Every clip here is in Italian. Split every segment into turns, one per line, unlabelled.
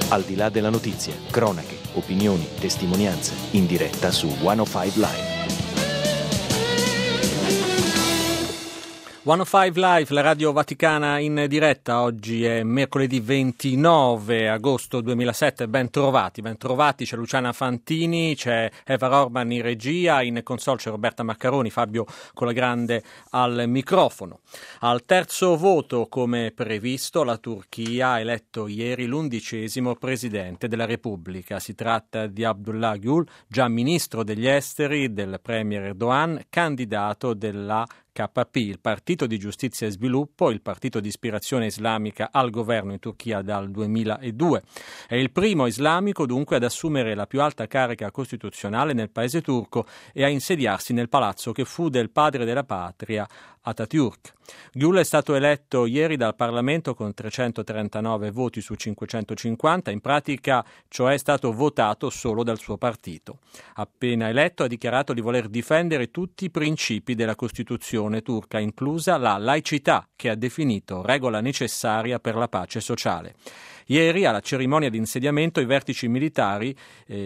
Al di là della notizia, cronache, opinioni, testimonianze, in diretta su 105 Live.
105 Live, la radio vaticana in diretta. Oggi è mercoledì 29 agosto 2007, ben trovati, c'è Luciana Fantini, c'è Eva Rorman in regia, in console c'è Roberta Maccaroni, Fabio Colagrande al microfono. Al terzo voto, come previsto, la Turchia ha eletto ieri l'11° presidente della Repubblica. Si tratta di Abdullah Gül, già ministro degli esteri del premier Erdogan, candidato della KP, il partito di giustizia e sviluppo, il partito di ispirazione islamica al governo in Turchia dal 2002. È il primo islamico dunque ad assumere la più alta carica costituzionale nel paese turco e a insediarsi nel palazzo che fu del padre della patria, Atatürk. Gül è stato eletto ieri dal Parlamento con 339 voti su 550, in pratica cioè è stato votato solo dal suo partito. Appena eletto ha dichiarato di voler difendere tutti i principi della Costituzione turca, inclusa la laicità, che ha definito regola necessaria per la pace sociale. Ieri, alla cerimonia di insediamento, i vertici militari,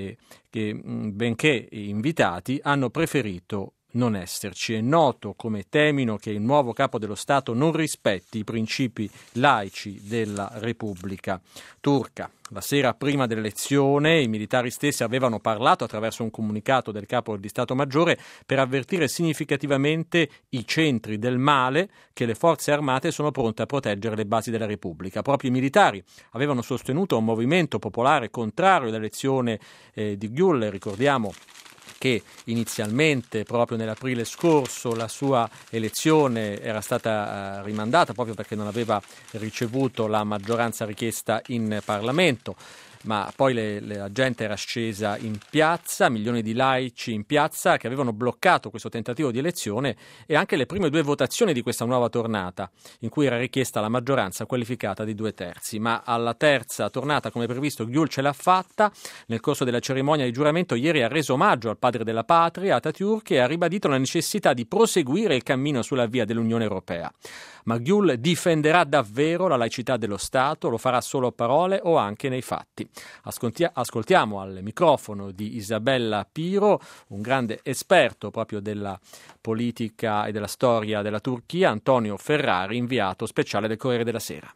che benché invitati, hanno preferito non esserci. È noto come temino che il nuovo capo dello Stato non rispetti i principi laici della Repubblica turca. La sera prima dell'elezione i militari stessi avevano parlato attraverso un comunicato del capo di Stato Maggiore per avvertire significativamente i centri del male che le forze armate sono pronte a proteggere le basi della Repubblica. Proprio i militari avevano sostenuto un movimento popolare contrario all'elezione di Gül. Ricordiamo che inizialmente, proprio nell'aprile scorso, la sua elezione era stata rimandata proprio perché non aveva ricevuto la maggioranza richiesta in Parlamento. Ma poi la gente era scesa in piazza, milioni di laici in piazza che avevano bloccato questo tentativo di elezione e anche le prime due votazioni di questa nuova tornata, in cui era richiesta la maggioranza qualificata di 2/3. Ma alla terza tornata, come previsto, Gül ce l'ha fatta. Nel corso della cerimonia di giuramento ieri ha reso omaggio al padre della patria, Atatürk, e ha ribadito la necessità di proseguire il cammino sulla via dell'Unione Europea. Ma Gül difenderà davvero la laicità dello Stato? Lo farà solo a parole o anche nei fatti? Ascoltiamo al microfono di Isabella Piro, un grande esperto proprio della politica e della storia della Turchia, Antonio Ferrari, inviato speciale del Corriere della Sera.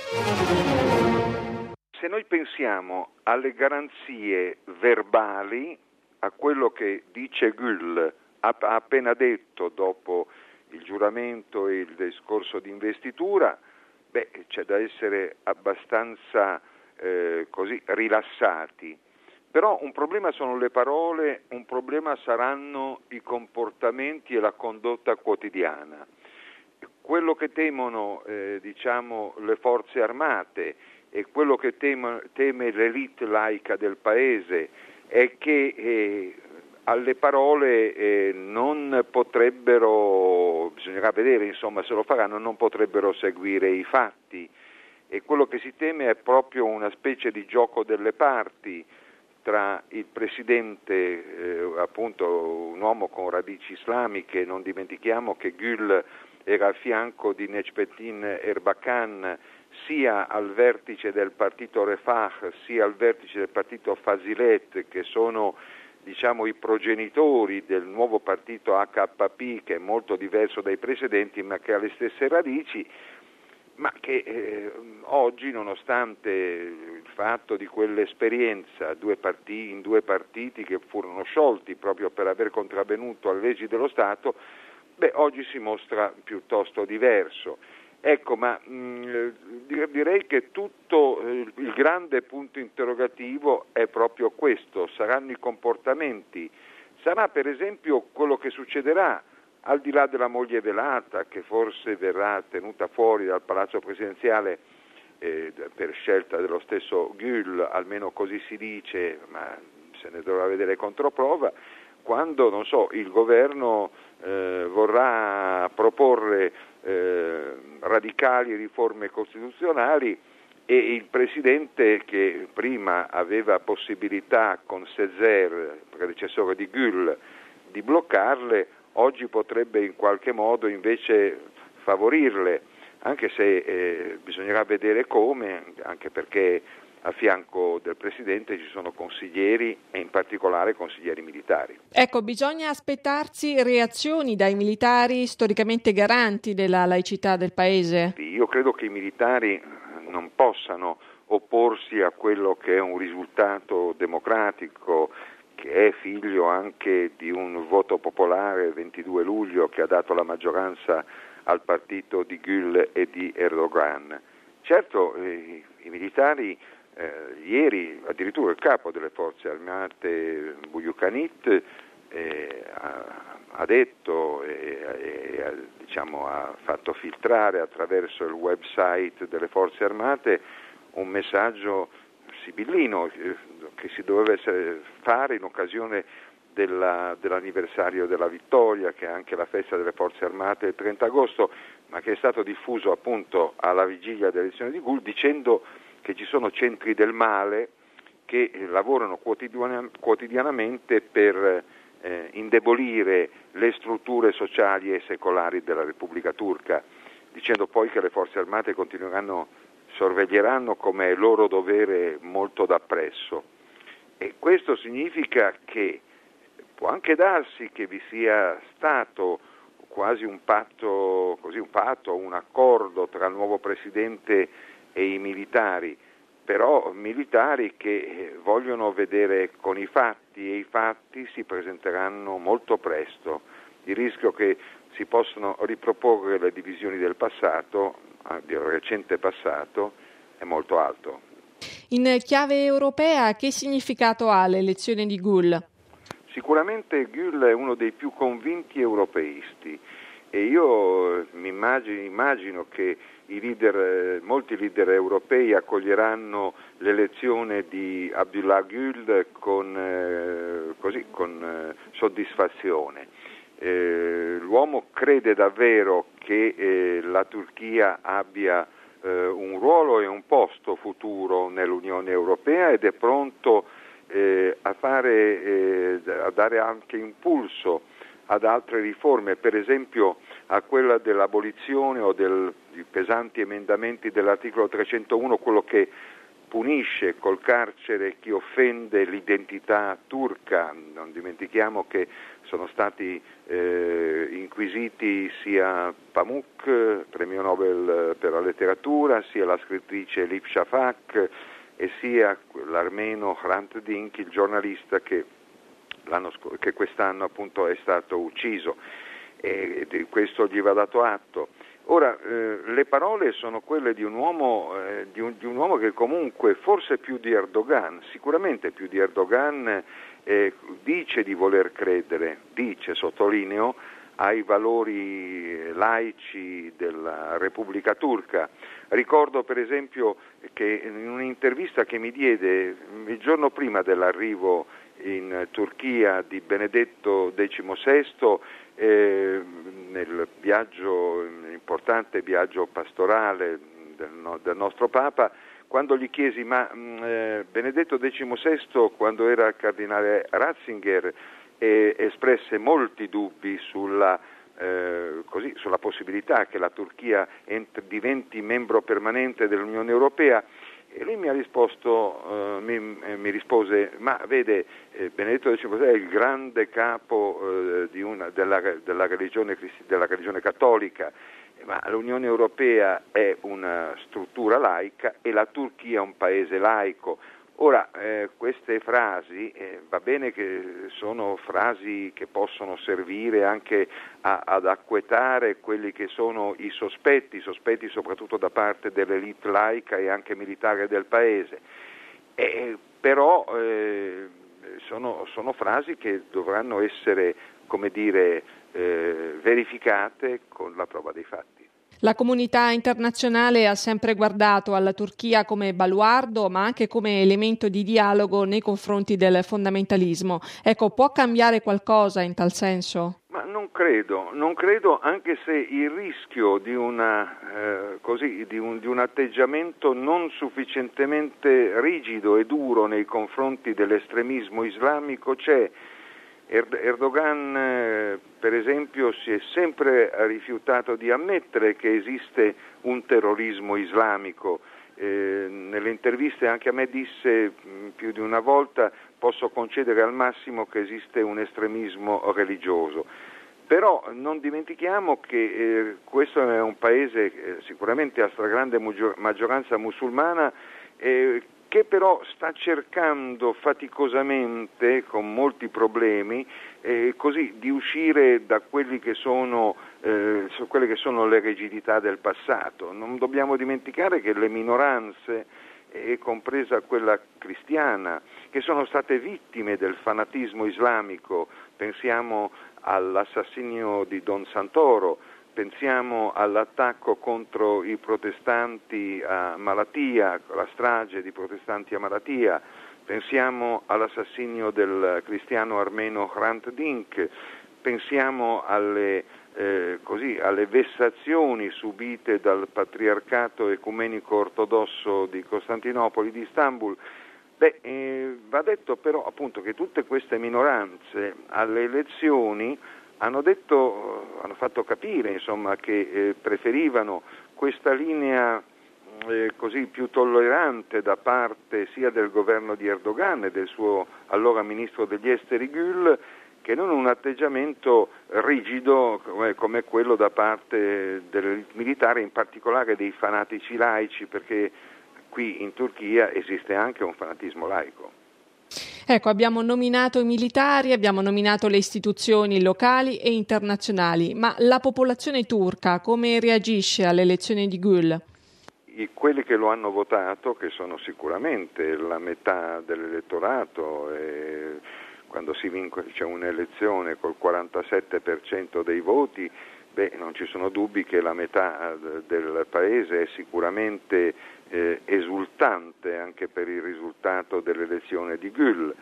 Se noi pensiamo alle garanzie verbali, a quello che dice Gül ha appena detto dopo il giuramento e il discorso di investitura, c'è da essere abbastanza così rilassati. Però un problema sono le parole, un problema saranno i comportamenti e la condotta quotidiana. Quello che temono le forze armate e quello che teme l'elite laica del paese è che alle parole non potrebbero, bisognerà vedere insomma se lo faranno, non potrebbero seguire i fatti, e quello che si teme è proprio una specie di gioco delle parti tra il presidente, appunto un uomo con radici islamiche. Non dimentichiamo che Gül era a fianco di Necmettin Erbakan sia al vertice del partito Refah sia al vertice del partito Fazilet, che sono i progenitori del nuovo partito AKP, che è molto diverso dai precedenti ma che ha le stesse radici, ma che oggi, nonostante il fatto di quell'esperienza in due partiti che furono sciolti proprio per aver contravvenuto alle leggi dello Stato, oggi si mostra piuttosto diverso. Ecco, ma direi che tutto il grande punto interrogativo è proprio questo: saranno i comportamenti, sarà per esempio quello che succederà al di là della moglie velata, che forse verrà tenuta fuori dal palazzo presidenziale per scelta dello stesso Gül, almeno così si dice, ma se ne dovrà vedere controprova, quando, non so, il governo vorrà proporre radicali riforme costituzionali e il presidente, che prima aveva possibilità con Sezer, predecessore di Gül, di bloccarle, oggi potrebbe in qualche modo invece favorirle, anche se bisognerà vedere come, anche perché a fianco del Presidente ci sono consiglieri e in particolare consiglieri militari.
Ecco, bisogna aspettarsi reazioni dai militari storicamente garanti della laicità del Paese?
Io credo che i militari non possano opporsi a quello che è un risultato democratico, che è figlio anche di un voto popolare 22 luglio che ha dato la maggioranza al partito di Gül e di Erdogan. Certo, i militari ieri, addirittura il capo delle forze armate Buyukhanit ha detto ha fatto filtrare attraverso il website delle forze armate un messaggio sibillino che si doveva fare in occasione dell'anniversario della vittoria, che è anche la festa delle forze armate il 30 agosto, ma che è stato diffuso appunto alla vigilia dell'elezione di Gül, dicendo che ci sono centri del male che lavorano quotidianamente per indebolire le strutture sociali e secolari della Repubblica Turca, dicendo poi che le forze armate sorveglieranno come è loro dovere molto dappresso. E questo significa che può anche darsi che vi sia stato quasi un patto, un accordo tra il nuovo Presidente e i militari, però militari che vogliono vedere con i fatti, e i fatti si presenteranno molto presto. Il rischio che si possano riproporre le divisioni del passato, del recente passato, è molto alto.
In chiave europea, che significato ha l'elezione di Gül?
Sicuramente Gül è uno dei più convinti europeisti e io immagino che molti leader europei accoglieranno l'elezione di Abdullah Gül con soddisfazione. L'uomo crede davvero che la Turchia abbia un ruolo e un posto futuro nell'Unione Europea ed è pronto a dare anche impulso ad altre riforme, per esempio a quella dell'abolizione o di pesanti emendamenti dell'articolo 301, quello che punisce col carcere chi offende l'identità turca. Non dimentichiamo che sono stati inquisiti sia Pamuk, premio Nobel per la letteratura, sia la scrittrice Elif Shafak e sia l'armeno Hrant Dink, il giornalista che quest'anno appunto è stato ucciso, e di questo gli va dato atto. Ora, le parole sono quelle di un uomo che comunque, forse più di Erdogan, sicuramente più di Erdogan, dice di voler credere, sottolineo, ai valori laici della Repubblica Turca. Ricordo per esempio che in un'intervista che mi diede il giorno prima dell'arrivo in Turchia di Benedetto XVI, nel importante viaggio pastorale del nostro Papa, quando gli chiesi Benedetto XVI, quando era cardinale Ratzinger, espresse molti dubbi sulla possibilità che la Turchia diventi membro permanente dell'Unione Europea, e lui mi rispose: ma vede, Benedetto XVI è il grande capo della religione cattolica, ma l'Unione Europea è una struttura laica e la Turchia è un paese laico. Ora, queste frasi, va bene che sono frasi che possono servire anche ad acquetare quelli che sono i sospetti soprattutto da parte dell'elite laica e anche militare del paese, però sono frasi che dovranno essere, verificate con la prova dei fatti.
La comunità internazionale ha sempre guardato alla Turchia come baluardo, ma anche come elemento di dialogo nei confronti del fondamentalismo. Ecco, può cambiare qualcosa in tal senso?
Ma non credo, anche se il rischio di un atteggiamento non sufficientemente rigido e duro nei confronti dell'estremismo islamico c'è. Erdogan, per esempio, si è sempre rifiutato di ammettere che esiste un terrorismo islamico Nelle interviste anche a me disse più di una volta: posso concedere al massimo che esiste un estremismo religioso. Però non dimentichiamo che questo è un paese sicuramente a stragrande maggioranza musulmana, che però sta cercando faticosamente, con molti problemi, così di uscire da quelle che sono le rigidità del passato. Non dobbiamo dimenticare che le minoranze, compresa quella cristiana, che sono state vittime del fanatismo islamico, pensiamo all'assassinio di Don Santoro, pensiamo all'attacco contro i protestanti a Malatia, la strage di protestanti a Malatia, pensiamo all'assassinio del cristiano armeno Hrant Dink, pensiamo alle vessazioni subite dal patriarcato ecumenico ortodosso di Costantinopoli, di Istanbul. Va detto però appunto che tutte queste minoranze alle elezioni hanno fatto capire insomma che preferivano questa linea così più tollerante da parte sia del governo di Erdogan e del suo allora ministro degli esteri Gül, che non un atteggiamento rigido come quello da parte del militare, in particolare dei fanatici laici, perché qui in Turchia esiste anche un fanatismo laico.
Ecco, abbiamo nominato i militari, abbiamo nominato le istituzioni locali e internazionali, ma la popolazione turca come reagisce alle elezioni di Gül?
Quelli che lo hanno votato, che sono sicuramente la metà dell'elettorato, quando si vince un'elezione col 47% dei voti, non ci sono dubbi che la metà del paese è sicuramente esultante anche per il risultato dell'elezione di Gül.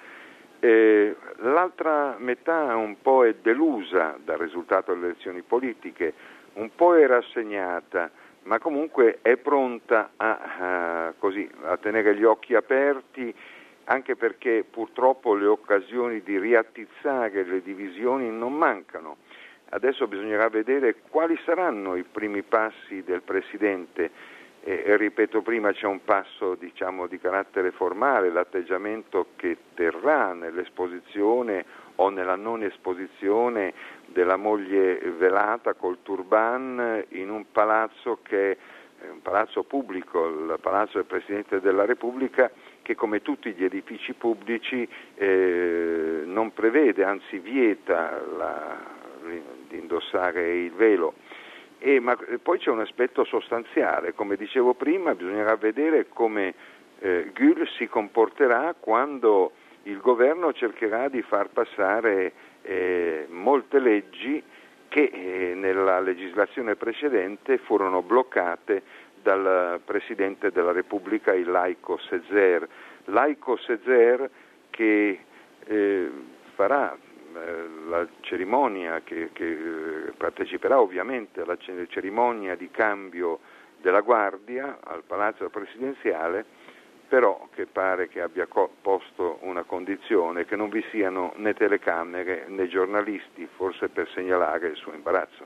L'altra metà un po' è delusa dal risultato delle elezioni politiche, un po' è rassegnata, ma comunque è pronta a tenere gli occhi aperti, anche perché purtroppo le occasioni di riattizzare le divisioni non mancano. Adesso bisognerà vedere quali saranno i primi passi del Presidente. Ripeto, prima c'è un passo di carattere formale, l'atteggiamento che terrà nell'esposizione o nella non esposizione della moglie velata col turban in un palazzo che è un palazzo pubblico, il palazzo del Presidente della Repubblica, che come tutti gli edifici pubblici non prevede, anzi vieta di indossare il velo. Ma poi c'è un aspetto sostanziale, come dicevo prima, bisognerà vedere come Gül si comporterà quando il governo cercherà di far passare molte leggi che nella legislazione precedente furono bloccate dal Presidente della Repubblica, il laico Sezer. Laico Sezer che farà la cerimonia, che parteciperà ovviamente alla cerimonia di cambio della guardia al Palazzo Presidenziale, però che pare che abbia posto una condizione: che non vi siano né telecamere né giornalisti, forse per segnalare il suo imbarazzo.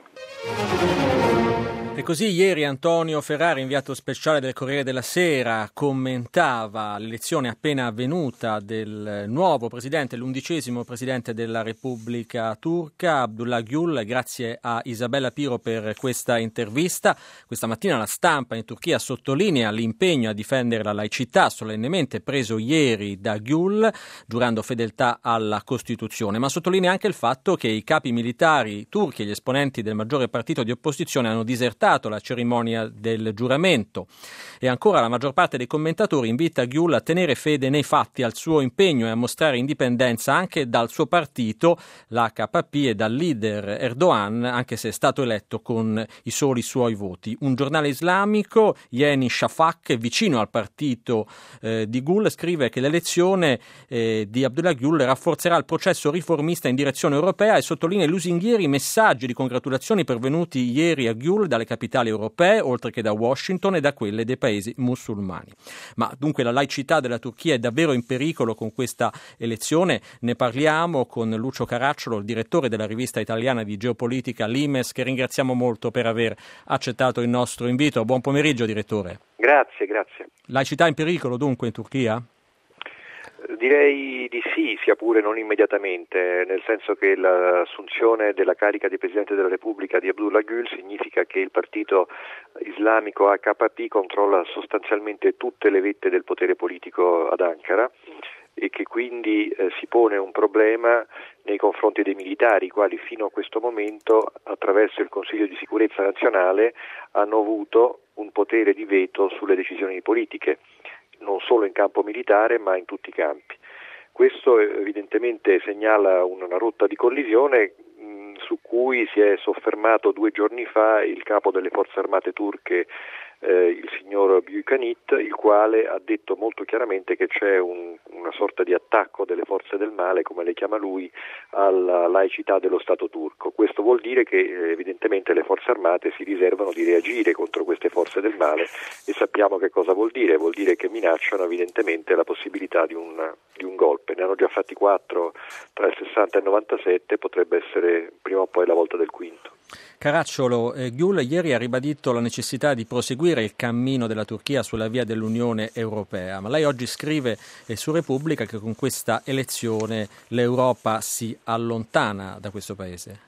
E così ieri Antonio Ferrari, inviato speciale del Corriere della Sera, commentava l'elezione appena avvenuta del nuovo presidente, l'11° presidente della Repubblica Turca, Abdullah Gül. Grazie a Isabella Piro per questa intervista. Questa mattina la Stampa in Turchia sottolinea l'impegno a difendere la laicità, solennemente preso ieri da Gül, giurando fedeltà alla Costituzione, ma sottolinea anche il fatto che i capi militari turchi e gli esponenti del maggiore partito di opposizione hanno disertato la cerimonia del giuramento. E ancora la maggior parte dei commentatori invita Gül a tenere fede nei fatti al suo impegno e a mostrare indipendenza anche dal suo partito, l'AKP, e dal leader Erdogan, anche se è stato eletto con i soli suoi voti. Un giornale islamico, Yeni Shafak, vicino al partito di Gül, scrive che l'elezione di Abdullah Gül rafforzerà il processo riformista in direzione europea e sottolinea i lusinghieri messaggi di congratulazioni pervenuti ieri a Gül dalle capitali europee, oltre che da Washington e da quelle dei paesi musulmani. Ma dunque la laicità della Turchia è davvero in pericolo con questa elezione? Ne parliamo con Lucio Caracciolo, il direttore della rivista italiana di geopolitica Limes, che ringraziamo molto per aver accettato il nostro invito. Buon pomeriggio, direttore.
Grazie.
Laicità in pericolo dunque in Turchia?
Direi di sì, sia pure non immediatamente, nel senso che l'assunzione della carica di Presidente della Repubblica di Abdullah Gül significa che il partito islamico AKP controlla sostanzialmente tutte le vette del potere politico ad Ankara e che quindi si pone un problema nei confronti dei militari, i quali fino a questo momento, attraverso il Consiglio di Sicurezza Nazionale, hanno avuto un potere di veto sulle decisioni politiche, non solo in campo militare ma in tutti i campi. Questo evidentemente segnala una rotta di collisione su cui si è soffermato 2 giorni fa il capo delle forze armate turche, il signor Büyükanıt, il quale ha detto molto chiaramente che c'è una sorta di attacco delle forze del male, come le chiama lui, alla laicità dello Stato turco. Questo vuol dire che evidentemente le forze armate si riservano di reagire contro queste forze del male e sappiamo che cosa vuol dire. Vuol dire che minacciano evidentemente la possibilità di un golpe. Ne hanno già fatti 4 tra il 60 e il 97, potrebbe essere prima o poi la volta del quinto.
Caracciolo, Gül ieri ha ribadito la necessità di proseguire il cammino della Turchia sulla via dell'Unione Europea, ma lei oggi scrive su Repubblica che con questa elezione l'Europa si allontana da questo paese.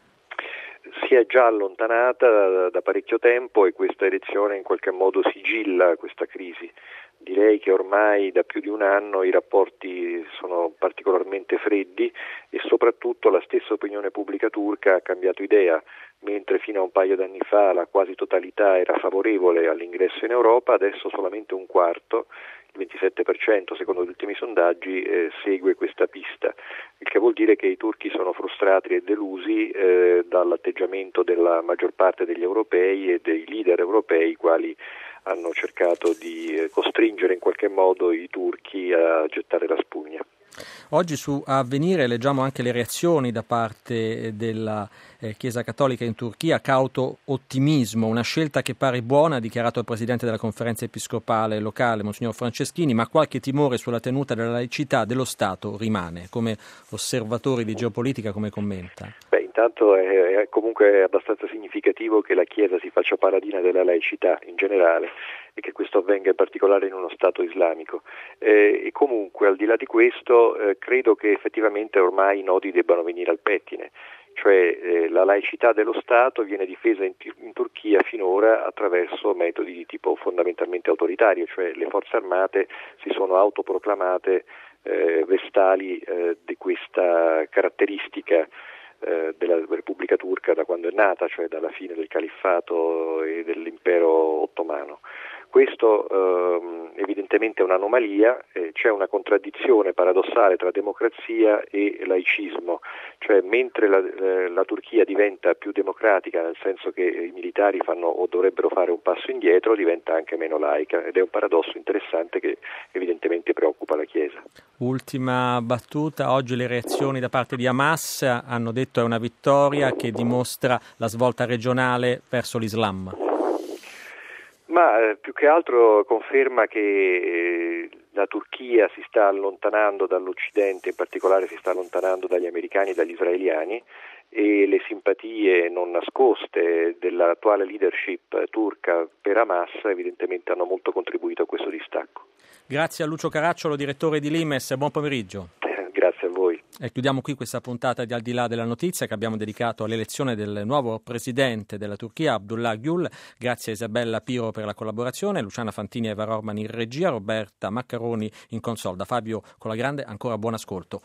Si è già allontanata da parecchio tempo e questa elezione in qualche modo sigilla questa crisi. Direi che ormai da più di un anno i rapporti sono particolarmente freddi e soprattutto la stessa opinione pubblica turca ha cambiato idea. Mentre fino a un paio d'anni fa la quasi totalità era favorevole all'ingresso in Europa, adesso solamente un quarto, il 27% secondo gli ultimi sondaggi, segue questa pista, il che vuol dire che i turchi sono frustrati e delusi dall'atteggiamento della maggior parte degli europei e dei leader europei, i quali hanno cercato di costringere in qualche modo i turchi a gettare la spugna.
Oggi su Avvenire leggiamo anche le reazioni da parte della Chiesa Cattolica in Turchia, cauto ottimismo, una scelta che pare buona, ha dichiarato il Presidente della Conferenza Episcopale locale, Monsignor Franceschini, ma qualche timore sulla tenuta della laicità dello Stato rimane. Come osservatori di geopolitica, come commenta?
Intanto è comunque abbastanza significativo che la Chiesa si faccia paladina della laicità in generale e che questo avvenga in particolare in uno Stato islamico. E comunque, al di là di questo, credo che effettivamente ormai i nodi debbano venire al pettine. Cioè la laicità dello Stato viene difesa in Turchia finora attraverso metodi di tipo fondamentalmente autoritario, cioè le forze armate si sono autoproclamate vestali di questa caratteristica della Repubblica Turca da quando è nata, cioè dalla fine del califfato e dell'impero ottomano. Questo evidentemente è un'anomalia, c'è una contraddizione paradossale tra democrazia e laicismo, cioè mentre la Turchia diventa più democratica, nel senso che i militari fanno o dovrebbero fare un passo indietro, diventa anche meno laica, ed è un paradosso interessante che evidentemente preoccupa la Chiesa.
Ultima battuta, oggi le reazioni da parte di Hamas hanno detto è una vittoria che dimostra la svolta regionale verso l'Islam.
Ma più che altro conferma che la Turchia si sta allontanando dall'Occidente, in particolare si sta allontanando dagli americani e dagli israeliani, e le simpatie non nascoste dell'attuale leadership turca per Hamas evidentemente hanno molto contribuito a questo distacco.
Grazie a Lucio Caracciolo, direttore di Limes, buon pomeriggio.
Grazie a voi.
E chiudiamo qui questa puntata di Al di là della notizia che abbiamo dedicato all'elezione del nuovo presidente della Turchia, Abdullah Gül. Grazie a Isabella Piro per la collaborazione, Luciana Fantini e Eva Orman in regia, Roberta Maccaroni in console. Da Fabio Colagrande ancora buon ascolto.